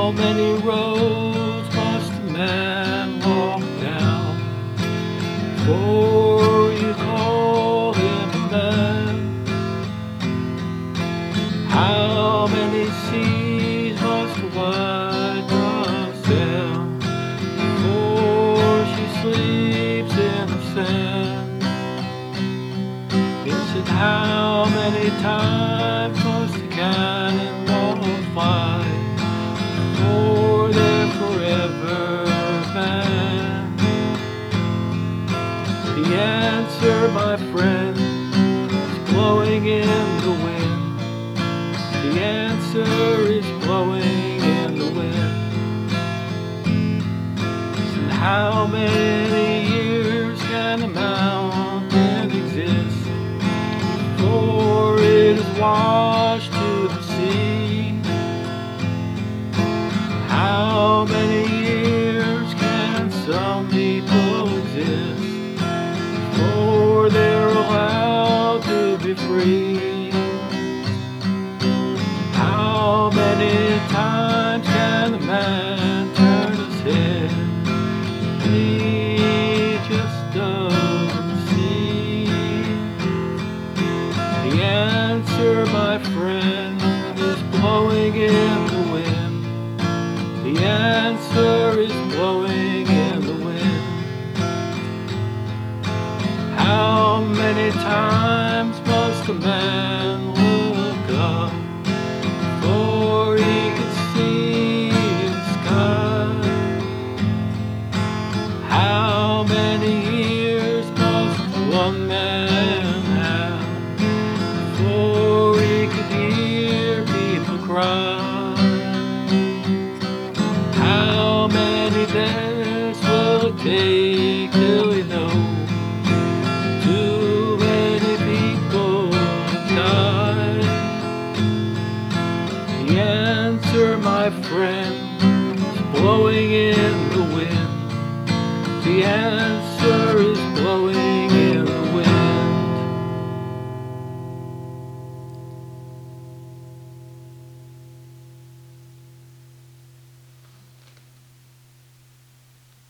many roads must a man walk down before you call him a man? How many seas must a white dove sail before she sleeps in the sand? He said, how many times must a cannonball fly before they're forever banned? The answer, my friend, is blowing in the wind. The answer is blowing in the wind. And how many years can a mountain exist before it is washed to the sea? How many years can some people exist before they're allowed to be free? How many times can a man turn his head? He just doesn't see. The answer, my friend, is blowing in the wind. The answer is blowing in the wind. How many times must a man look up before he can see the sky? How many years must one man have before he could hear people cry? How many days will it take till you know too many people have died? The answer, my friend, is blowing in the wind. The answer is blowing